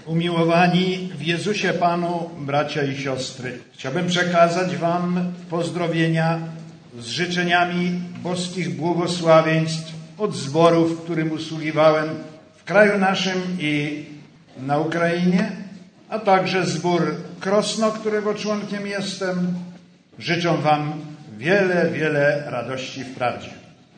Umiłowani w Jezusie Panu, bracia i siostry, chciałbym przekazać Wam pozdrowienia z życzeniami boskich błogosławieństw od zboru, w którym usługiwałem w kraju naszym i na Ukrainie, a także zbór Krosno, którego członkiem jestem. Życzę Wam wiele radości w prawdzie.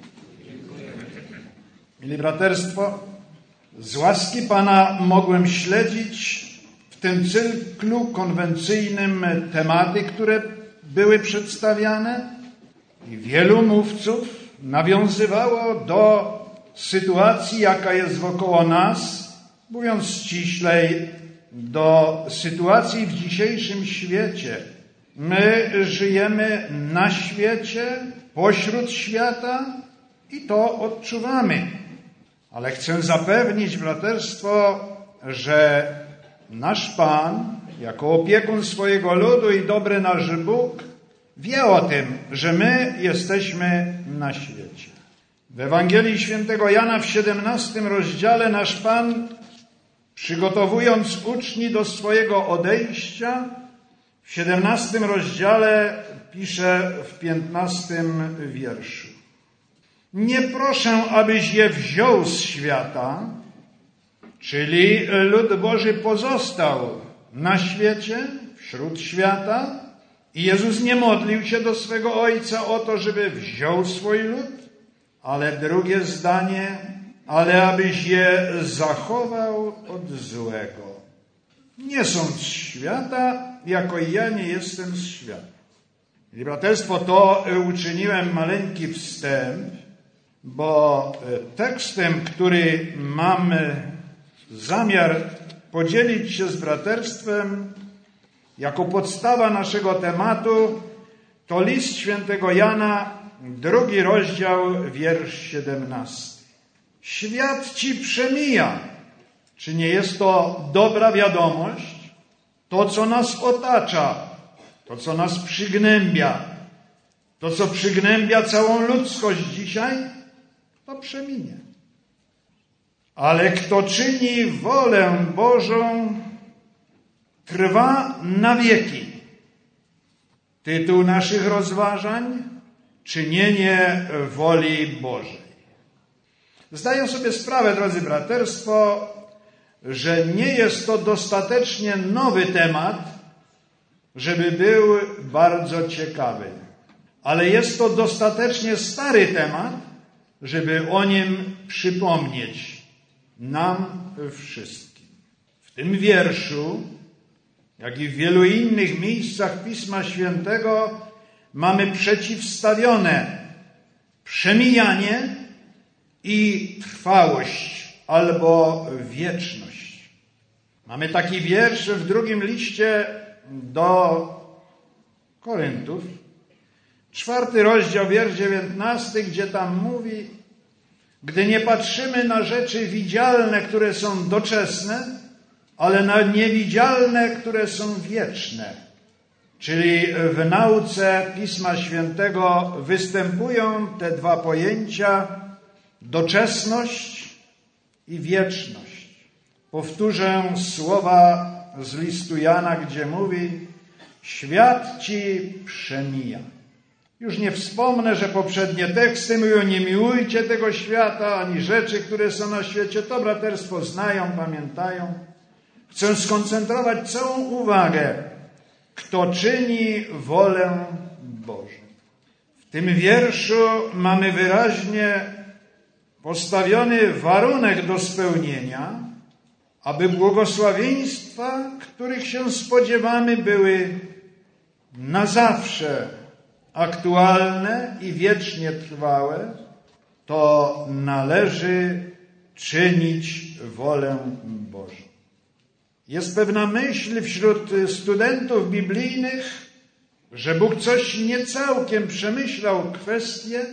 Mili braterstwo, z łaski Pana mogłem śledzić w tym cyklu konwencyjnym tematy, które były przedstawiane i wielu mówców nawiązywało do sytuacji, jaka jest wokoło nas, mówiąc ściślej, do sytuacji w dzisiejszym świecie. My żyjemy na świecie, pośród świata i to odczuwamy. Ale chcę zapewnić braterstwo, że nasz Pan, jako opiekun swojego ludu i dobry nasz Bóg, wie o tym, że my jesteśmy na świecie. W Ewangelii Świętego Jana w 17 rozdziale nasz Pan, przygotowując uczni do swojego odejścia, w 17 rozdziale pisze w 15 wierszu: nie proszę, abyś je wziął z świata, czyli lud Boży pozostał na świecie, wśród świata i Jezus nie modlił się do swego Ojca o to, żeby wziął swój lud, ale drugie zdanie, ale abyś je zachował od złego. Nie są z świata, jako i ja nie jestem z świata. I braterstwo, to uczyniłem maleńki wstęp, bo tekstem, który mam zamiar podzielić się z braterstwem jako podstawa naszego tematu, to list świętego Jana, 2 rozdział, wiersz 17. Świat ci przemija. Czy nie jest to dobra wiadomość? To, co nas otacza, to, co nas przygnębia, to, co przygnębia całą ludzkość dzisiaj, to przeminie. Ale kto czyni wolę Bożą, trwa na wieki. Tytuł naszych rozważań: czynienie woli Bożej. Zdaję sobie sprawę, drodzy braterstwo, że nie jest to dostatecznie nowy temat, żeby był bardzo ciekawy. Ale jest to dostatecznie stary temat, żeby o nim przypomnieć nam wszystkim. W tym wierszu, jak i w wielu innych miejscach Pisma Świętego, mamy przeciwstawione przemijanie i trwałość albo wieczność. Mamy taki wiersz w 2 liście do Koryntów, 4 rozdział, wiersz 19, gdzie tam mówi: gdy nie patrzymy na rzeczy widzialne, które są doczesne, ale na niewidzialne, które są wieczne. Czyli w nauce Pisma Świętego występują te dwa pojęcia: doczesność i wieczność. Powtórzę słowa z listu Jana, gdzie mówi: świat ci przemija. Już nie wspomnę, że poprzednie teksty mówią: nie miłujcie tego świata, ani rzeczy, które są na świecie. To braterstwo znają, pamiętają. Chcę skoncentrować całą uwagę: kto czyni wolę Bożą. W tym wierszu mamy wyraźnie postawiony warunek do spełnienia, aby błogosławieństwa, których się spodziewamy, były na zawsze aktualne i wiecznie trwałe, to należy czynić wolę Bożą. Jest pewna myśl wśród studentów biblijnych, że Bóg coś niecałkiem przemyślał kwestię,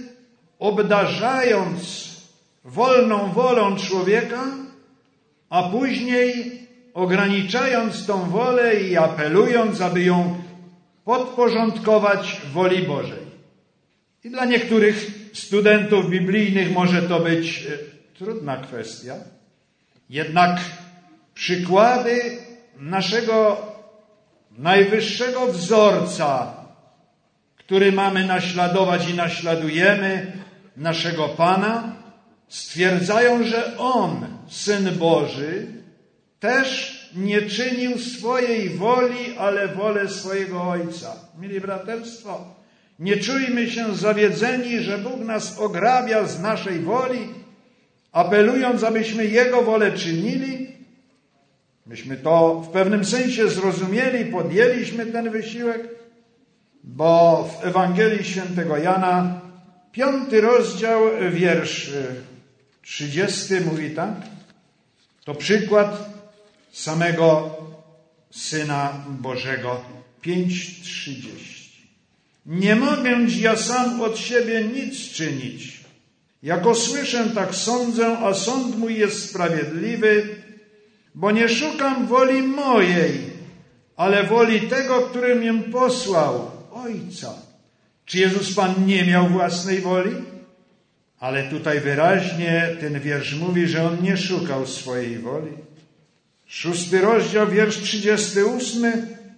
obdarzając wolną wolą człowieka, a później ograniczając tą wolę i apelując, aby ją podporządkować woli Bożej. I dla niektórych studentów biblijnych może to być trudna kwestia. Jednak przykłady naszego najwyższego wzorca, który mamy naśladować i naśladujemy, naszego Pana, stwierdzają, że On, Syn Boży, też nie czynił swojej woli, ale wolę swojego Ojca. Mili braterstwo, nie czujmy się zawiedzeni, że Bóg nas ograbia z naszej woli, apelując, abyśmy Jego wolę czynili. Myśmy to w pewnym sensie zrozumieli, podjęliśmy ten wysiłek, bo w Ewangelii Świętego Jana, 5 rozdział, wiersz 30 mówi tak. To przykład samego Syna Bożego. 5:30. Nie mogę ja sam od siebie nic czynić. Jako słyszę, tak sądzę, a sąd mój jest sprawiedliwy, bo nie szukam woli mojej, ale woli tego, który mnie posłał, Ojca. Czy Jezus Pan nie miał własnej woli? Ale tutaj wyraźnie ten wiersz mówi, że On nie szukał swojej woli. 6 rozdział, wiersz 38.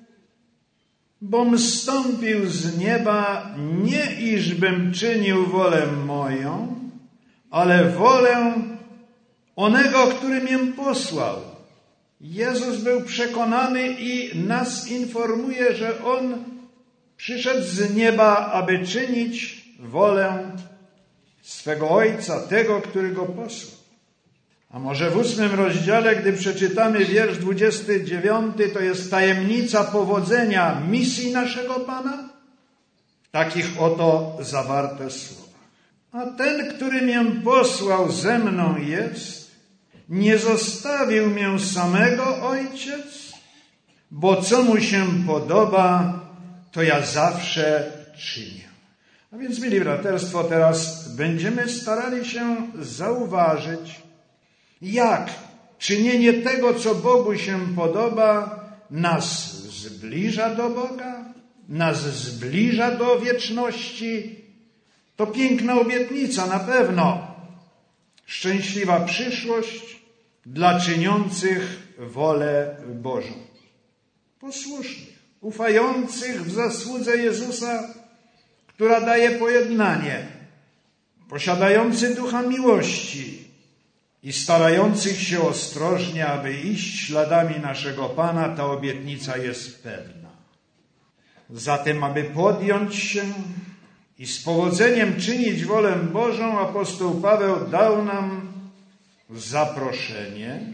Bom zstąpił z nieba, nie iżbym czynił wolę moją, ale wolę onego, który mnie posłał. Jezus był przekonany i nas informuje, że On przyszedł z nieba, aby czynić wolę swego Ojca, tego, który Go posłał. A może w 8 rozdziale, gdy przeczytamy wiersz 29, to jest tajemnica powodzenia misji naszego Pana? W takich oto zawarte słowa. A ten, który mnie posłał, ze mną jest, nie zostawił mnie samego Ojciec, bo co mu się podoba, to ja zawsze czynię. A więc, mili braterstwo, teraz będziemy starali się zauważyć, jak czynienie tego, co Bogu się podoba, nas zbliża do Boga, nas zbliża do wieczności. To piękna obietnica na pewno. Szczęśliwa przyszłość dla czyniących wolę Bożą. Posłusznych, ufających w zasłudze Jezusa, która daje pojednanie, posiadający ducha miłości i starających się ostrożnie, aby iść śladami naszego Pana, ta obietnica jest pewna. Zatem, aby podjąć się i z powodzeniem czynić wolę Bożą, apostoł Paweł dał nam zaproszenie,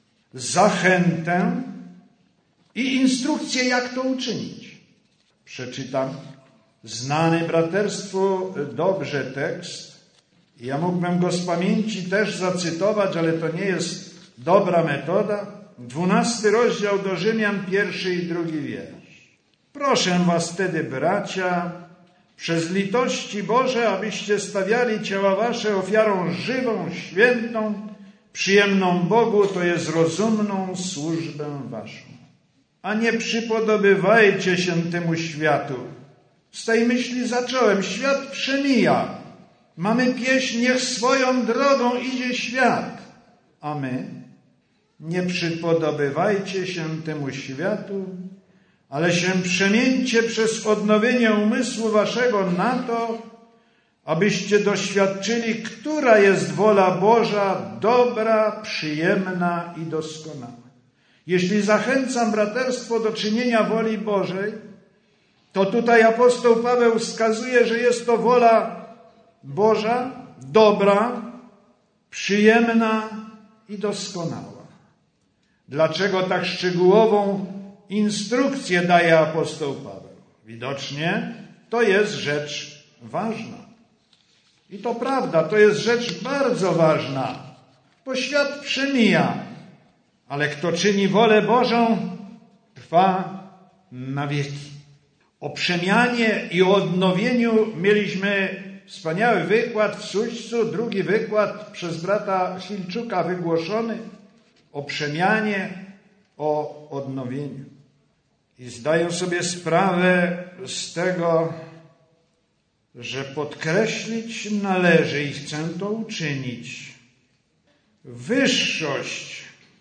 zachętę i instrukcję, jak to uczynić. Przeczytam znany braterstwu dobrze tekst. Ja mógłbym go z pamięci też zacytować, ale to nie jest dobra metoda. 12 rozdział do Rzymian, 1 i 2 wiersz. Proszę was wtedy, bracia, przez litości Boże, abyście stawiali ciała wasze ofiarą żywą, świętą, przyjemną Bogu, to jest rozumną służbę waszą. A nie przypodobywajcie się temu światu. Z tej myśli zacząłem. Świat przemija. Mamy pieśń, niech swoją drogą idzie świat. A my nie przypodobywajcie się temu światu, ale się przemieńcie przez odnowienie umysłu waszego na to, abyście doświadczyli, która jest wola Boża, dobra, przyjemna i doskonała. Jeśli zachęcam braterstwo do czynienia woli Bożej, to tutaj apostoł Paweł wskazuje, że jest to wola Boża, dobra, przyjemna i doskonała. Dlaczego tak szczegółową instrukcję daje apostoł Paweł? Widocznie to jest rzecz ważna. I to prawda, to jest rzecz bardzo ważna, bo świat przemija, ale kto czyni wolę Bożą, trwa na wieki. O przemianie i o odnowieniu mieliśmy wspaniały wykład w Suścu, drugi wykład przez brata Chilczuka wygłoszony o przemianie, o odnowieniu. I zdaję sobie sprawę z tego, że podkreślić należy i chcę to uczynić wyższość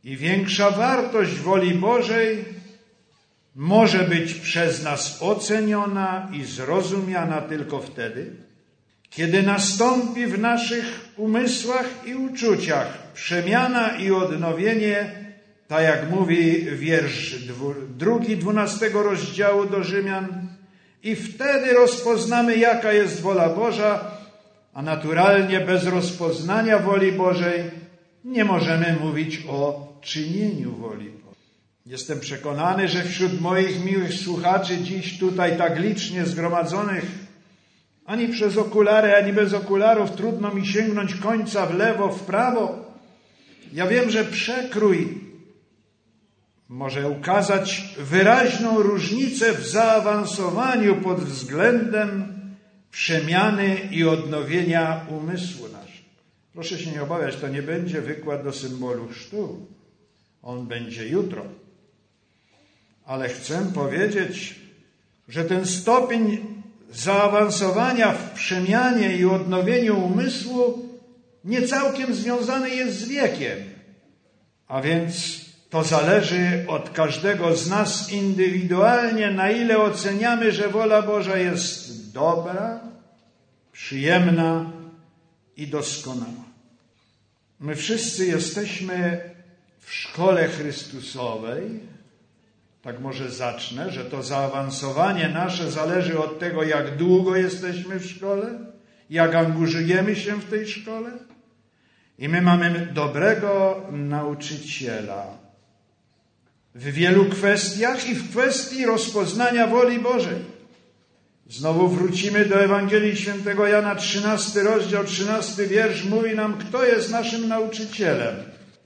I większa wartość woli Bożej może być przez nas oceniona i zrozumiana tylko wtedy, kiedy nastąpi w naszych umysłach i uczuciach przemiana i odnowienie, tak jak mówi wiersz 2, 12 rozdziału do Rzymian, i wtedy rozpoznamy, jaka jest wola Boża, a naturalnie bez rozpoznania woli Bożej nie możemy mówić o czynieniu woli Bożej. Jestem przekonany, że wśród moich miłych słuchaczy dziś tutaj tak licznie zgromadzonych, ani przez okulary, ani bez okularów trudno mi sięgnąć końca w lewo, w prawo. Ja wiem, że przekrój może ukazać wyraźną różnicę w zaawansowaniu pod względem przemiany i odnowienia umysłu naszego. Proszę się nie obawiać, to nie będzie wykład do symbolu chrztu. On będzie jutro. Ale chcę powiedzieć, że ten stopień zaawansowania w przemianie i odnowieniu umysłu nie całkiem związany jest z wiekiem. A więc to zależy od każdego z nas indywidualnie, na ile oceniamy, że wola Boża jest dobra, przyjemna i doskonała. My wszyscy jesteśmy w szkole Chrystusowej. Tak może zacznę, że to zaawansowanie nasze zależy od tego, jak długo jesteśmy w szkole, jak angażujemy się w tej szkole. I my mamy dobrego nauczyciela w wielu kwestiach i w kwestii rozpoznania woli Bożej. Znowu wrócimy do Ewangelii Świętego Jana, 13 rozdział, 13 wiersz mówi nam, kto jest naszym nauczycielem.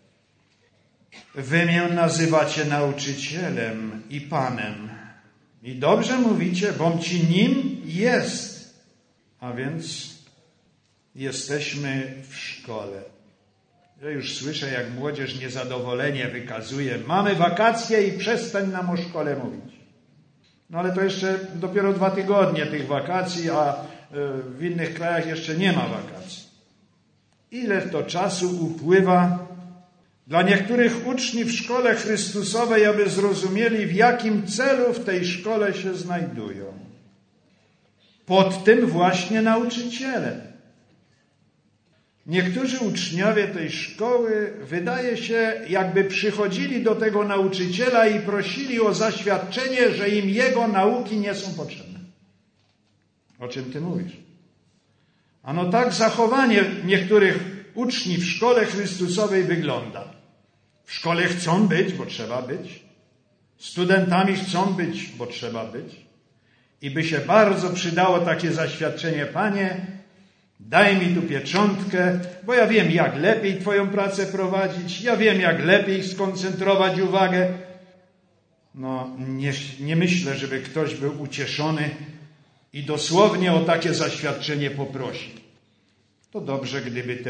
Wy mnie nazywacie nauczycielem i Panem. I dobrze mówicie, bom ci nim jest. A więc jesteśmy w szkole. Ja już słyszę, jak młodzież niezadowolenie wykazuje. Mamy wakacje i przestań nam o szkole mówić. No ale to jeszcze dopiero 2 tygodnie tych wakacji, a w innych krajach jeszcze nie ma wakacji. Ile to czasu upływa dla niektórych uczniów w szkole Chrystusowej, aby zrozumieli, w jakim celu w tej szkole się znajdują. Pod tym właśnie nauczycielem. Niektórzy uczniowie tej szkoły, wydaje się, jakby przychodzili do tego nauczyciela i prosili o zaświadczenie, że im jego nauki nie są potrzebne. O czym ty mówisz? Ano tak zachowanie niektórych uczniów w szkole Chrystusowej wygląda. W szkole chcą być, bo trzeba być. Studentami chcą być, bo trzeba być. I by się bardzo przydało takie zaświadczenie, Panie, daj mi tu pieczątkę, bo ja wiem, jak lepiej Twoją pracę prowadzić, ja wiem, jak lepiej skoncentrować uwagę. No, nie myślę, żeby ktoś był ucieszony i dosłownie o takie zaświadczenie poprosił. To dobrze,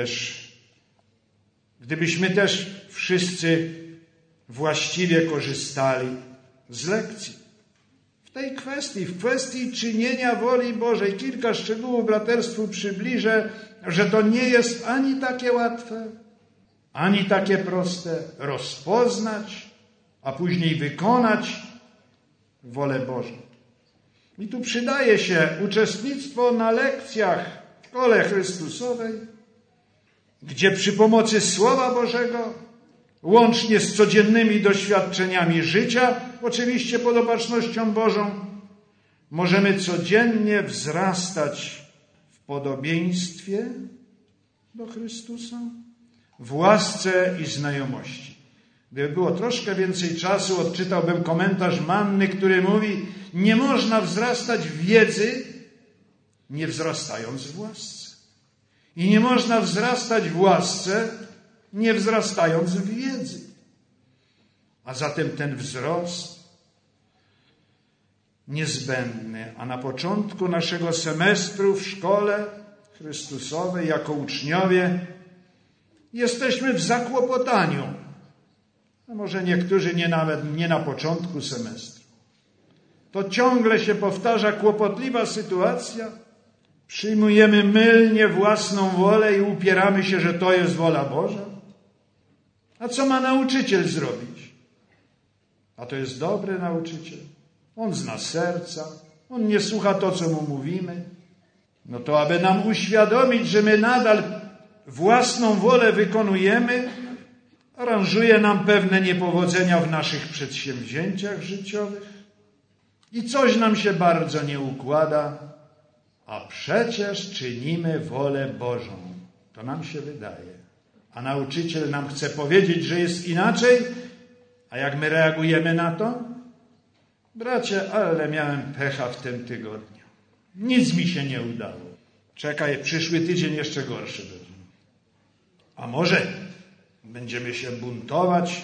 gdybyśmy też wszyscy właściwie korzystali z lekcji. W kwestii czynienia woli Bożej, kilka szczegółów braterstwu przybliżę, że to nie jest ani takie łatwe, ani takie proste rozpoznać, a później wykonać wolę Bożą. I tu przydaje się uczestnictwo na lekcjach w szkole Chrystusowej, gdzie przy pomocy Słowa Bożego, łącznie z codziennymi doświadczeniami życia, oczywiście pod opatrznością Bożą, możemy codziennie wzrastać w podobieństwie do Chrystusa, w łasce i znajomości. Gdyby było troszkę więcej czasu, odczytałbym komentarz Manny, który mówi, nie można wzrastać w wiedzy, nie wzrastając w łasce. I nie można wzrastać w łasce, nie wzrastając w wiedzy. A zatem ten wzrost niezbędny, a na początku naszego semestru w szkole Chrystusowej jako uczniowie jesteśmy w zakłopotaniu. A może niektórzy nawet nie na początku semestru. To ciągle się powtarza kłopotliwa sytuacja. Przyjmujemy mylnie własną wolę i upieramy się, że to jest wola Boża. A co ma nauczyciel zrobić? A to jest dobry nauczyciel. On zna serca. On nie słucha to, co mu mówimy. No to aby nam uświadomić, że my nadal własną wolę wykonujemy, aranżuje nam pewne niepowodzenia w naszych przedsięwzięciach życiowych i coś nam się bardzo nie układa, a przecież czynimy wolę Bożą. To nam się wydaje. A nauczyciel nam chce powiedzieć, że jest inaczej, a jak my reagujemy na to? Bracie, ale miałem pecha w tym tygodniu. Nic mi się nie udało. Czekaj, przyszły tydzień jeszcze gorszy będzie. A może będziemy się buntować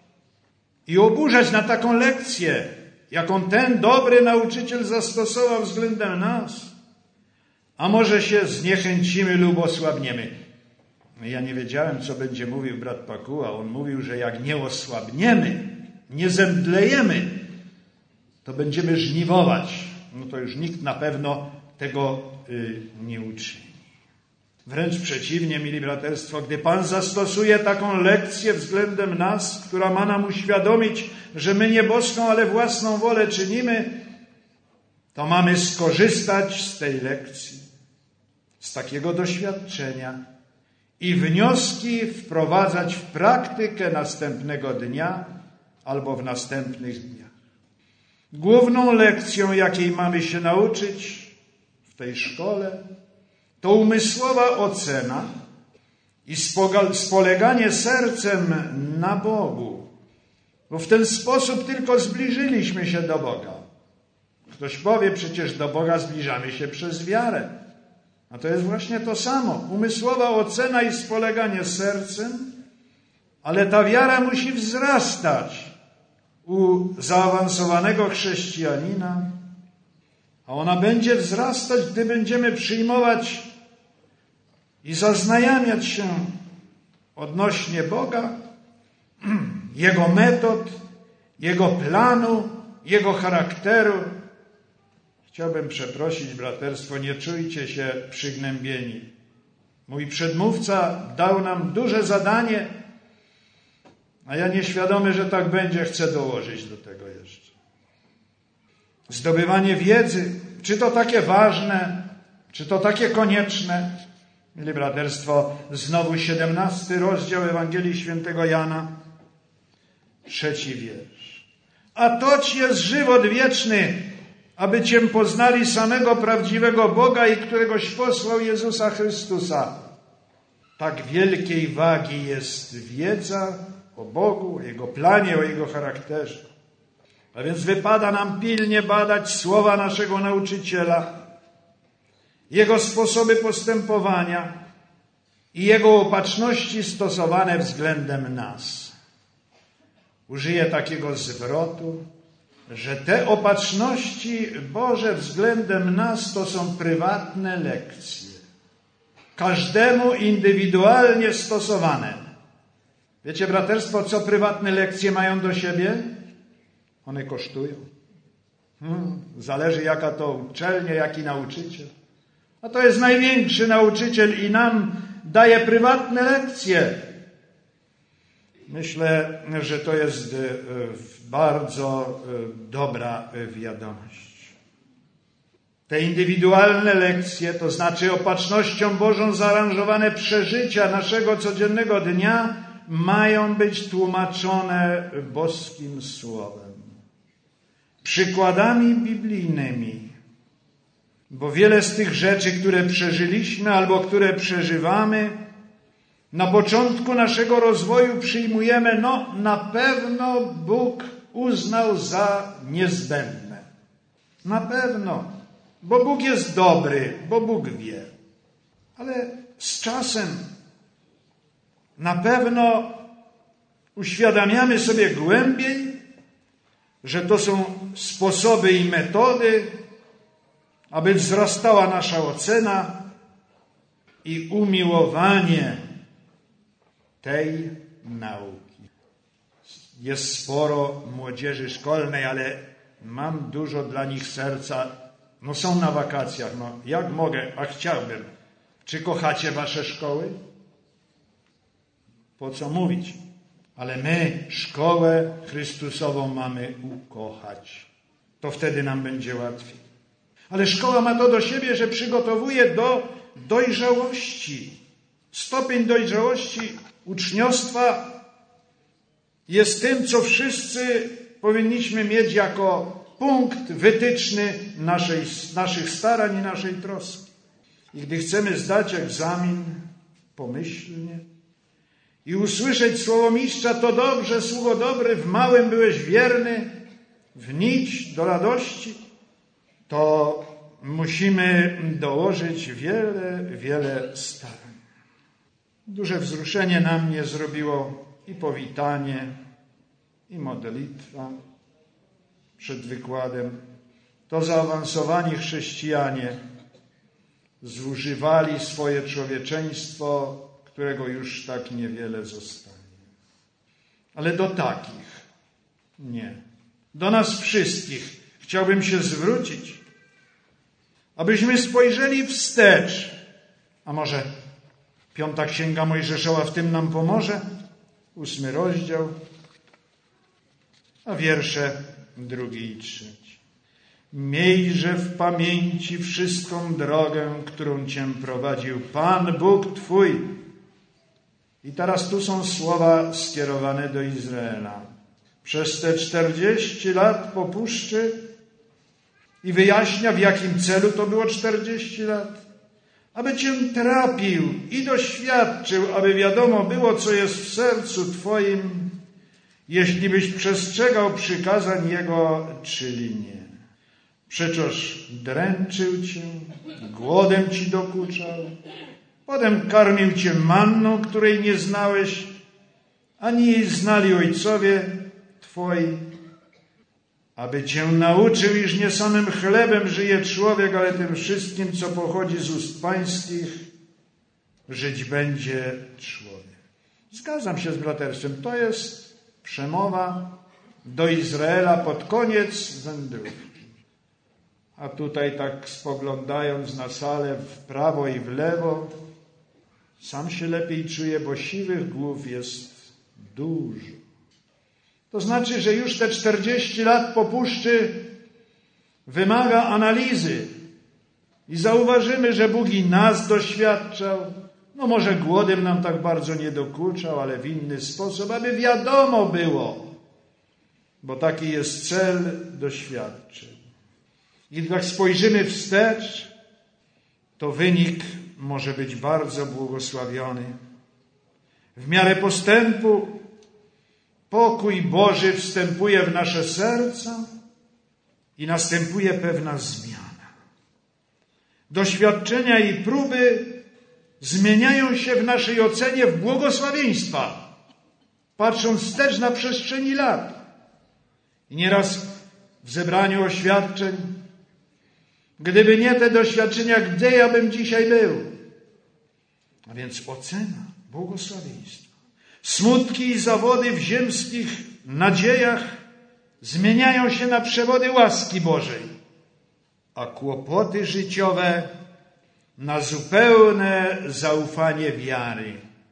i oburzać na taką lekcję, jaką ten dobry nauczyciel zastosował względem nas. A może się zniechęcimy lub osłabniemy. Ja nie wiedziałem, co będzie mówił brat Pakuła. On mówił, że jak nie osłabniemy, nie zemdlejemy, to będziemy żniwować. No to już nikt na pewno tego nie uczyni. Wręcz przeciwnie, mili braterstwo, gdy Pan zastosuje taką lekcję względem nas, która ma nam uświadomić, że my nie boską, ale własną wolę czynimy, to mamy skorzystać z tej lekcji, z takiego doświadczenia i wnioski wprowadzać w praktykę następnego dnia albo w następnych dniach. Główną lekcją, jakiej mamy się nauczyć w tej szkole, to umysłowa ocena i spoleganie sercem na Bogu. Bo w ten sposób tylko zbliżyliśmy się do Boga. Ktoś powie, przecież do Boga zbliżamy się przez wiarę. A to jest właśnie to samo. Umysłowa ocena i spoleganie sercem, ale ta wiara musi wzrastać u zaawansowanego chrześcijanina, a ona będzie wzrastać, gdy będziemy przyjmować i zaznajamiać się odnośnie Boga, Jego metod, Jego planu, Jego charakteru. Chciałbym przeprosić, braterstwo, nie czujcie się przygnębieni. Mój przedmówca dał nam duże zadanie, a ja nieświadomy, że tak będzie, chcę dołożyć do tego jeszcze. Zdobywanie wiedzy, czy to takie ważne, czy to takie konieczne? Mili braterstwo, znowu 17 rozdział Ewangelii Świętego Jana, 3 wiersz. A toć jest żywot wieczny, aby Cię poznali samego prawdziwego Boga i któregoś posłał Jezusa Chrystusa. Tak wielkiej wagi jest wiedza o Bogu, o Jego planie, o Jego charakterze. A więc wypada nam pilnie badać słowa naszego nauczyciela, Jego sposoby postępowania i Jego opatrzności stosowane względem nas. Użyję takiego zwrotu, że te opatrzności Boże względem nas to są prywatne lekcje. Każdemu indywidualnie stosowane. Wiecie, braterstwo, co prywatne lekcje mają do siebie? One kosztują. Zależy jaka to uczelnia, jaki nauczyciel. A to jest największy nauczyciel i nam daje prywatne lekcje. Myślę, że to jest bardzo dobra wiadomość. Te indywidualne lekcje, to znaczy opatrznością Bożą zaaranżowane przeżycia naszego codziennego dnia, mają być tłumaczone boskim słowem. Przykładami biblijnymi. Bo wiele z tych rzeczy, które przeżyliśmy albo które przeżywamy, na początku naszego rozwoju przyjmujemy, na pewno Bóg uznał za niezbędne. Na pewno. Bo Bóg jest dobry, bo Bóg wie. Ale z czasem na pewno uświadamiamy sobie głębiej, że to są sposoby i metody, aby wzrastała nasza ocena i umiłowanie tej nauki. Jest sporo młodzieży szkolnej, ale mam dużo dla nich serca. Są na wakacjach. Jak mogę? A chciałbym. Czy kochacie wasze szkoły? Po co mówić? Ale my szkołę Chrystusową mamy ukochać. To wtedy nam będzie łatwiej. Ale szkoła ma to do siebie, że przygotowuje do dojrzałości. Stopień dojrzałości uczniostwa jest tym, co wszyscy powinniśmy mieć jako punkt wytyczny naszych starań i naszej troski. I gdy chcemy zdać egzamin pomyślnie i usłyszeć słowo mistrza, to dobrze, sługo dobry, w małym byłeś wierny, w nic do radości, to musimy dołożyć wiele starań. Duże wzruszenie na mnie zrobiło i powitanie, i modlitwa przed wykładem. To zaawansowani chrześcijanie zużywali swoje człowieczeństwo, którego już tak niewiele zostanie. Ale do takich nie. Do nas wszystkich chciałbym się zwrócić, abyśmy spojrzeli wstecz. A może 5. Księga Mojżeszowa w tym nam pomoże? 8 rozdział, a wiersze 2 i 3. Miejże w pamięci wszystką drogę, którą Cię prowadził Pan Bóg Twój. I teraz tu są słowa skierowane do Izraela. Przez te 40 lat po puszczy i wyjaśnia, w jakim celu to było 40 lat. Aby Cię trapił i doświadczył, aby wiadomo było, co jest w sercu Twoim, jeśli byś przestrzegał przykazań Jego, czyli nie. Przecież dręczył Cię, głodem Ci dokuczał, potem karmił Cię manną, której nie znałeś, ani jej znali ojcowie Twoi, aby Cię nauczył, iż nie samym chlebem żyje człowiek, ale tym wszystkim, co pochodzi z ust pańskich, żyć będzie człowiek. Zgadzam się z braterstwem. To jest przemowa do Izraela pod koniec wędrówki. A tutaj tak spoglądając na salę w prawo i w lewo, sam się lepiej czuję, bo siwych głów jest dużo. To znaczy, że już te 40 lat po puszczy wymaga analizy. I zauważymy, że Bóg i nas doświadczał. No może głodem nam tak bardzo nie dokuczał, ale w inny sposób, aby wiadomo było. Bo taki jest cel doświadczeń. I gdy tak spojrzymy wstecz, to wynik może być bardzo błogosławiony. W miarę postępu pokój Boży wstępuje w nasze serca i następuje pewna zmiana. Doświadczenia i próby zmieniają się w naszej ocenie w błogosławieństwa, patrząc wstecz na przestrzeni lat. I nieraz w zebraniu oświadczeń, gdyby nie te doświadczenia, gdzie ja bym dzisiaj był? A więc ocena błogosławieństwa. Smutki i zawody w ziemskich nadziejach zmieniają się na przewody łaski Bożej, a kłopoty życiowe na zupełne zaufanie wiary.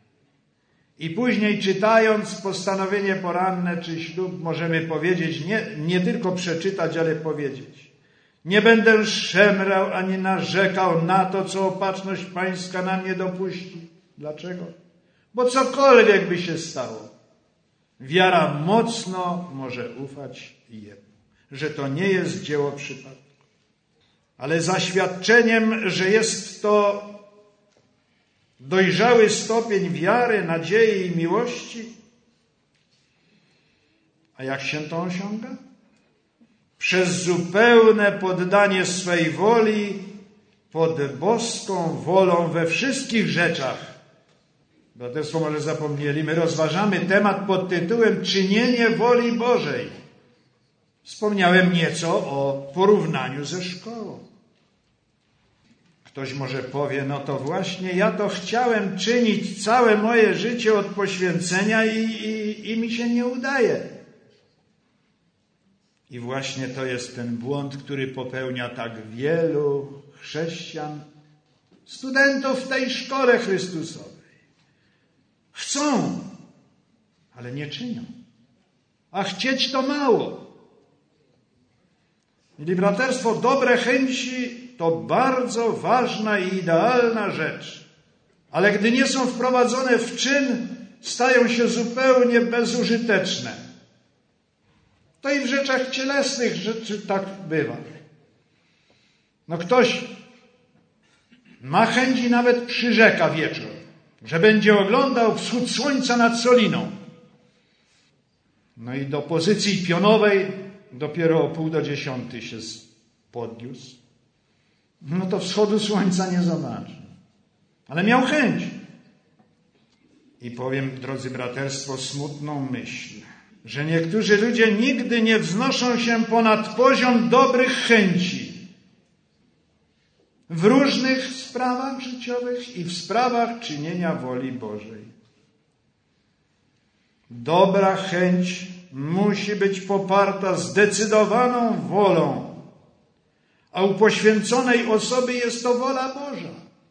I później czytając postanowienie poranne czy ślub możemy powiedzieć, nie tylko przeczytać, ale powiedzieć: nie będę szemrał ani narzekał na to, co opatrzność pańska na mnie dopuści. Dlaczego? Bo cokolwiek by się stało, wiara mocno może ufać Jemu, że to nie jest dzieło przypadku. Ale zaświadczeniem, że jest to dojrzały stopień wiary, nadziei i miłości. A jak się to osiąga? Przez zupełne poddanie swej woli pod boską wolą we wszystkich rzeczach. Braterstwo może zapomnieli, my rozważamy temat pod tytułem czynienie woli Bożej. Wspomniałem nieco o porównaniu ze szkołą. Ktoś może powie, no to właśnie ja to chciałem czynić całe moje życie od poświęcenia i mi się nie udaje. I właśnie to jest ten błąd, który popełnia tak wielu chrześcijan, studentów w tej szkole Chrystusowej. Chcą, ale nie czynią. A chcieć to mało. Mieli braterstwo, dobre chęci to bardzo ważna i idealna rzecz. Ale gdy nie są wprowadzone w czyn, stają się zupełnie bezużyteczne. To i w rzeczach cielesnych rzeczy tak bywa. No ktoś ma chęć i nawet przyrzeka wieczór, że będzie oglądał wschód słońca nad Soliną. No i do pozycji pionowej dopiero o 9:30 się podniósł. No to wschodu słońca nie zobaczy. Ale miał chęć. I powiem, drodzy braterstwo, smutną myśl, że niektórzy ludzie nigdy nie wznoszą się ponad poziom dobrych chęci. W różnych sprawach życiowych i w sprawach czynienia woli Bożej. Dobra chęć musi być poparta zdecydowaną wolą, a u poświęconej osoby jest to wola Boża.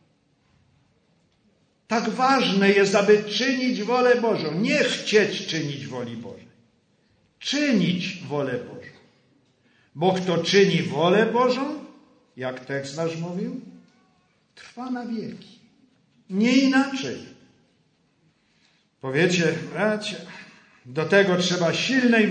Tak ważne jest, aby czynić wolę Bożą. Nie chcieć czynić woli Bożej. Czynić wolę Bożą. Bo kto czyni wolę Bożą, jak tekst nasz mówił, trwa na wieki. Nie inaczej. Powiecie, bracie, do tego trzeba silnej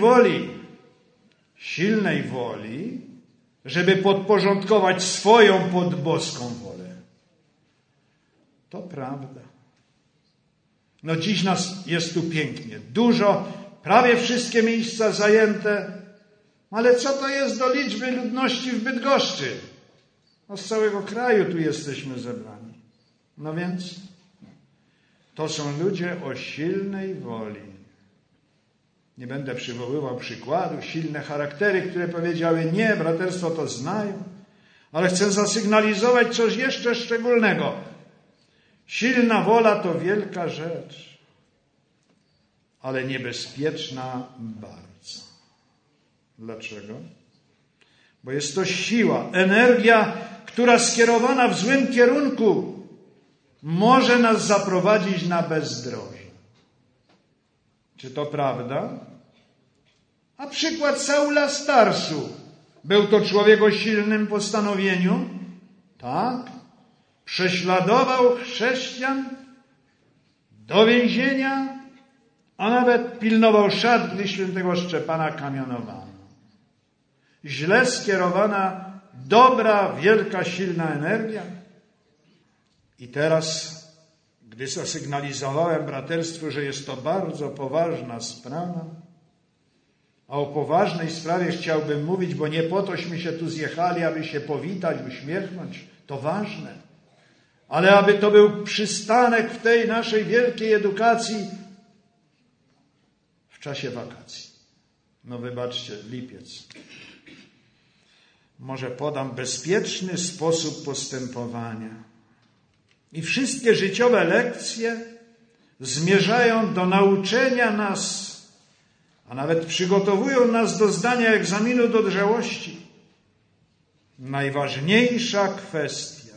woli, żeby podporządkować swoją pod boską wolę. To prawda. No dziś nas jest tu pięknie. Dużo, prawie wszystkie miejsca zajęte. Ale co to jest do liczby ludności w Bydgoszczy? No z całego kraju tu jesteśmy zebrani. No więc to są ludzie o silnej woli. Nie będę przywoływał przykładu, silne charaktery, które powiedziały nie, braterstwo to znają, ale chcę zasygnalizować coś jeszcze szczególnego. Silna wola to wielka rzecz, ale niebezpieczna bardzo. Dlaczego? Bo jest to siła, energia, która skierowana w złym kierunku może nas zaprowadzić na bezdroże. Czy to prawda? A przykład Saula z Tarsu. Był to człowiek o silnym postanowieniu? Tak. Prześladował chrześcijan do więzienia, a nawet pilnował szat, gdy świętego Szczepana kamionowano. Źle skierowana, dobra, wielka, silna energia. I teraz, gdy zasygnalizowałem braterstwu, że jest to bardzo poważna sprawa, a o poważnej sprawie chciałbym mówić, bo nie po tośmy się tu zjechali, aby się powitać, uśmiechnąć. To ważne. Ale aby to był przystanek w tej naszej wielkiej edukacji w czasie wakacji. No wybaczcie, lipiec. Może podam bezpieczny sposób postępowania. I wszystkie życiowe lekcje zmierzają do nauczenia nas, a nawet przygotowują nas do zdania egzaminu dojrzałości. Najważniejsza kwestia,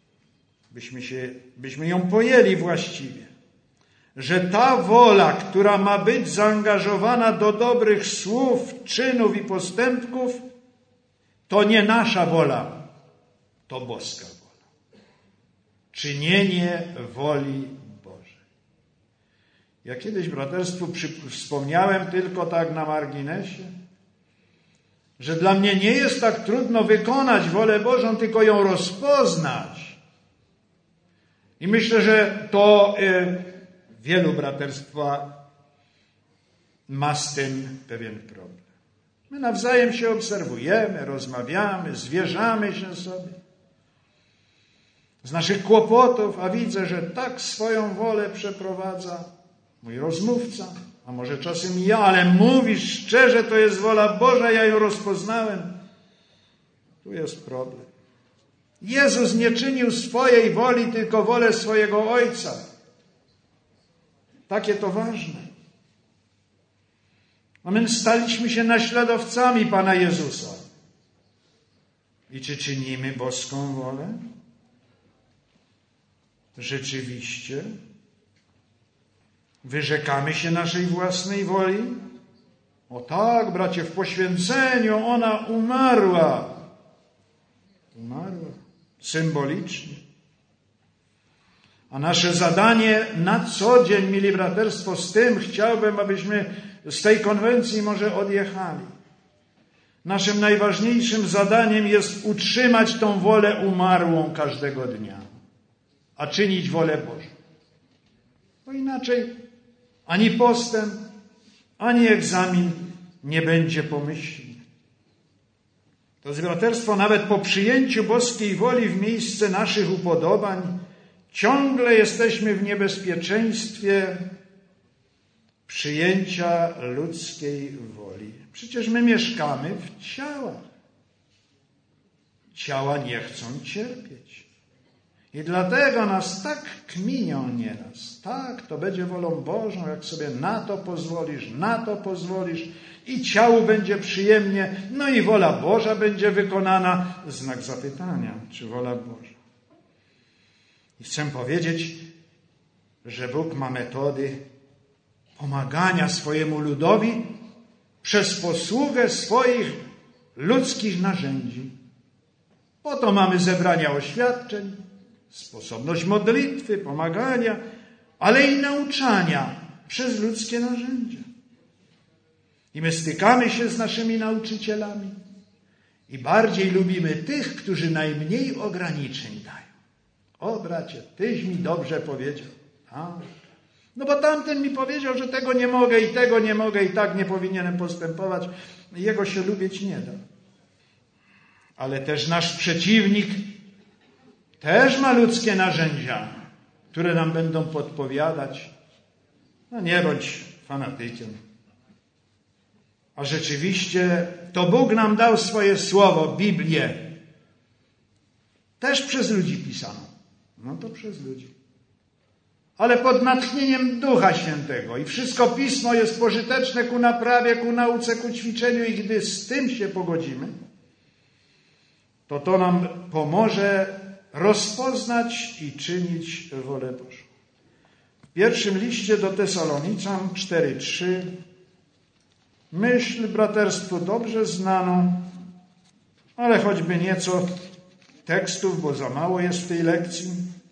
byśmy ją pojęli właściwie, że ta wola, która ma być zaangażowana do dobrych słów, czynów i postępków, to nie nasza wola, to boska wola. Czynienie woli Bożej. Ja kiedyś braterstwu wspomniałem tylko tak na marginesie, że dla mnie nie jest tak trudno wykonać wolę Bożą, tylko ją rozpoznać. I myślę, że to wielu braterstwa ma z tym pewien problem. My nawzajem się obserwujemy, rozmawiamy, zwierzamy się sobie z naszych kłopotów, a widzę, że tak swoją wolę przeprowadza mój rozmówca, a może czasem ja, ale mówisz szczerze, to jest wola Boża, ja ją rozpoznałem. Tu jest problem. Jezus nie czynił swojej woli, tylko wolę swojego Ojca. Takie to ważne. A my staliśmy się naśladowcami Pana Jezusa. I czy czynimy boską wolę? Rzeczywiście. Wyrzekamy się naszej własnej woli? O tak, bracie, w poświęceniu ona umarła. Umarła. Symbolicznie. A nasze zadanie na co dzień, mili braterstwo, z tym chciałbym, abyśmy z tej konwencji może odjechali. Naszym najważniejszym zadaniem jest utrzymać tą wolę umarłą każdego dnia, a czynić wolę Bożą. Bo inaczej ani postęp, ani egzamin nie będzie pomyślny. To braterstwo, nawet po przyjęciu boskiej woli w miejsce naszych upodobań, ciągle jesteśmy w niebezpieczeństwie przyjęcia ludzkiej woli. Przecież my mieszkamy w ciałach. Ciała nie chcą cierpieć. I dlatego nas tak kminią nieraz. Tak, to będzie wolą Bożą, jak sobie na to pozwolisz i ciału będzie przyjemnie, no i wola Boża będzie wykonana. Znak zapytania, czy wola Boża. I chcę powiedzieć, że Bóg ma metody pomagania swojemu ludowi przez posługę swoich ludzkich narzędzi. Po to mamy zebrania oświadczeń, sposobność modlitwy, pomagania, ale i nauczania przez ludzkie narzędzia. I my stykamy się z naszymi nauczycielami i bardziej lubimy tych, którzy najmniej ograniczeń dają. O bracie, tyś mi dobrze powiedział. No bo tamten mi powiedział, że tego nie mogę i tego nie mogę i tak nie powinienem postępować. Jego się lubić nie da. Ale też nasz przeciwnik też ma ludzkie narzędzia, które nam będą podpowiadać. No nie bądź fanatykiem. A rzeczywiście to Bóg nam dał swoje słowo, Biblię. Też przez ludzi pisano. No to przez ludzi. Ale pod natchnieniem Ducha Świętego. I wszystko Pismo jest pożyteczne ku naprawie, ku nauce, ku ćwiczeniu. I gdy z tym się pogodzimy, to nam pomoże rozpoznać i czynić wolę Bożą. W pierwszym liście do Tesaloniczan 4:3 myśl braterstwu dobrze znaną, ale choćby nieco tekstów, bo za mało jest w tej lekcji.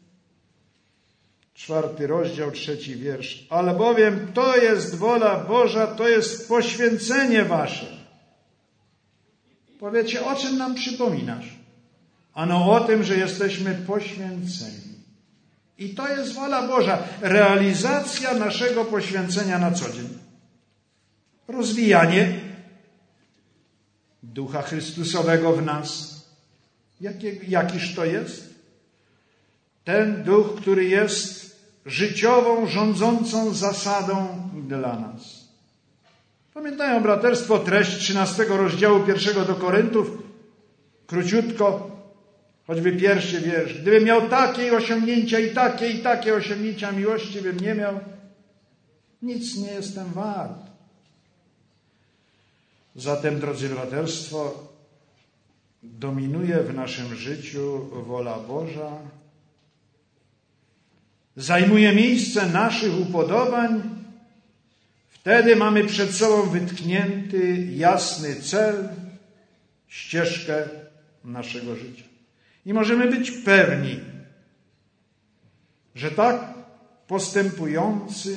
4 rozdział, 3 wiersz. Albowiem to jest wola Boża, to jest poświęcenie wasze. Powiecie, o czym nam przypominasz? Ano o tym, że jesteśmy poświęceni. I to jest wola Boża. Realizacja naszego poświęcenia na co dzień. Rozwijanie Ducha Chrystusowego w nas. Jakiż to jest? Ten Duch, który jest życiową, rządzącą zasadą dla nas. Pamiętają braterstwo treść 13 rozdziału 1 do Koryntów? Króciutko, choćby pierwszy wiersz. Gdybym miał takie osiągnięcia i takie osiągnięcia miłości bym nie miał, nic nie jestem wart. Zatem, drodzy braterstwo, dominuje w naszym życiu wola Boża, zajmuje miejsce naszych upodobań, wtedy mamy przed sobą wytknięty, jasny cel, ścieżkę naszego życia. I możemy być pewni, że tak postępujący,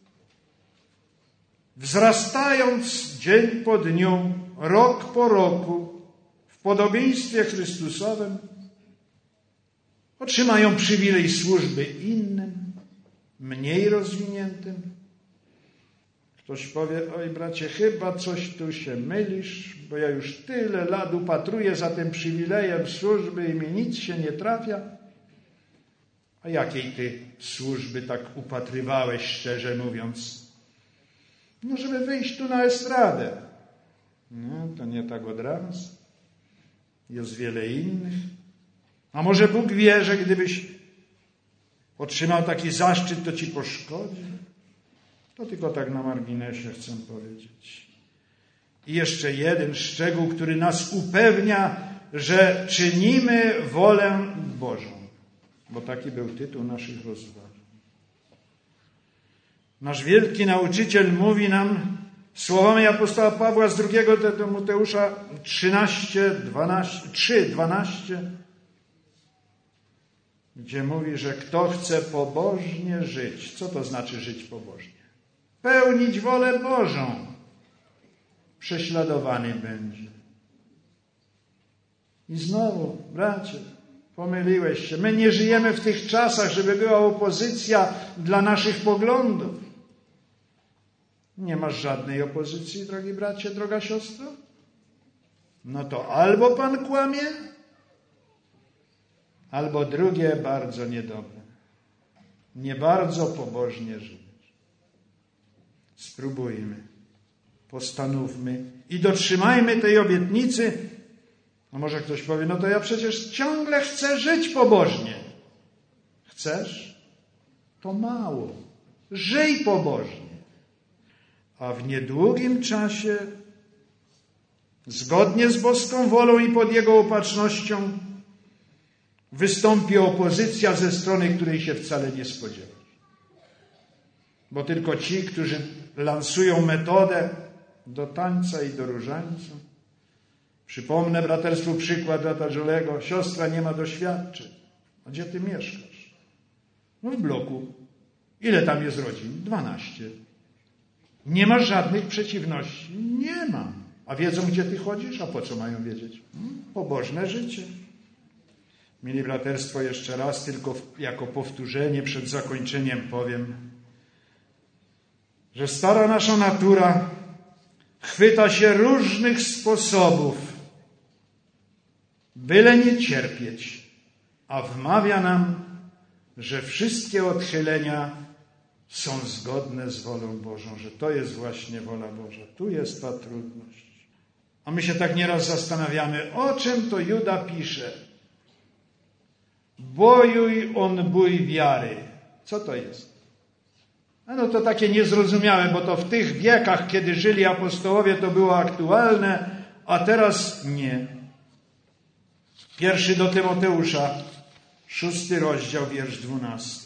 wzrastając dzień po dniu, rok po roku, w podobieństwie Chrystusowym, otrzymają przywilej służby innym, mniej rozwiniętym. Ktoś powie, oj bracie, chyba coś tu się mylisz, bo ja już tyle lat upatruję za tym przywilejem służby i mi nic się nie trafia. A jakiej ty służby tak upatrywałeś, szczerze mówiąc? No, żeby wyjść tu na estradę. No, to nie tak od razu. Jest wiele innych. A może Bóg wie, że gdybyś otrzymał taki zaszczyt, to ci poszkodzi? To tylko tak na marginesie chcę powiedzieć. I jeszcze jeden szczegół, który nas upewnia, że czynimy wolę Bożą. Bo taki był tytuł naszych rozważań. Nasz wielki nauczyciel mówi nam słowami apostoła Pawła z 2 Tymoteusza 3:12, gdzie mówi, że kto chce pobożnie żyć. Co to znaczy żyć pobożnie? Pełnić wolę Bożą. Prześladowany będzie. I znowu, bracie, pomyliłeś się. My nie żyjemy w tych czasach, żeby była opozycja dla naszych poglądów. Nie masz żadnej opozycji, drogi bracie, droga siostro? No to albo pan kłamie, albo drugie bardzo niedobre. Nie bardzo pobożnie żyjesz. Spróbujmy, postanówmy i dotrzymajmy tej obietnicy. No może ktoś powie, no to ja przecież ciągle chcę żyć pobożnie. Chcesz? To mało. Żyj pobożnie. A w niedługim czasie, zgodnie z boską wolą i pod Jego opatrznością, wystąpi opozycja ze strony, której się wcale nie spodziewasz. Bo tylko ci, którzy lansują metodę do tańca i do różańca. Przypomnę braterstwu przykład brata Żolego. Siostra nie ma doświadczeń. A gdzie ty mieszkasz? No w bloku. Ile tam jest rodzin? 12. Nie masz żadnych przeciwności? Nie ma. A wiedzą, gdzie ty chodzisz? A po co mają wiedzieć? Pobożne życie. Mili braterstwo, jeszcze raz, tylko jako powtórzenie przed zakończeniem powiem, że stara nasza natura chwyta się różnych sposobów, byle nie cierpieć, a wmawia nam, że wszystkie odchylenia są zgodne z wolą Bożą, że to jest właśnie wola Boża. Tu jest ta trudność. A my się tak nieraz zastanawiamy, o czym to Juda pisze. Bojuj on bój wiary. Co to jest? No to takie niezrozumiałe, bo to w tych wiekach, kiedy żyli apostołowie, to było aktualne, a teraz nie. 1 do Tymoteusza, 6 rozdział, wiersz 12.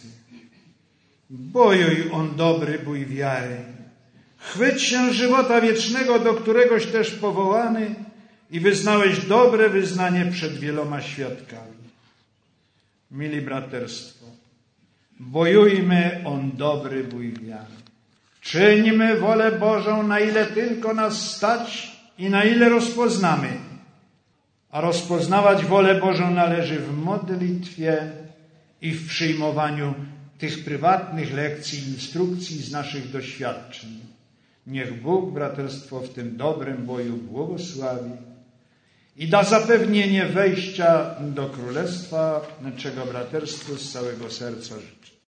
Bojuj on dobry bój wiary. Chwyć się żywota wiecznego, do któregoś też powołany i wyznałeś dobre wyznanie przed wieloma świadkami. Mili braterstwo, bojujmy on dobry bój wiary. Czyńmy wolę Bożą, na ile tylko nas stać i na ile rozpoznamy. A rozpoznawać wolę Bożą należy w modlitwie i w przyjmowaniu tych prywatnych lekcji, instrukcji z naszych doświadczeń. Niech Bóg braterstwo w tym dobrym boju błogosławi i da zapewnienie wejścia do Królestwa, czego braterstwu z całego serca życzę.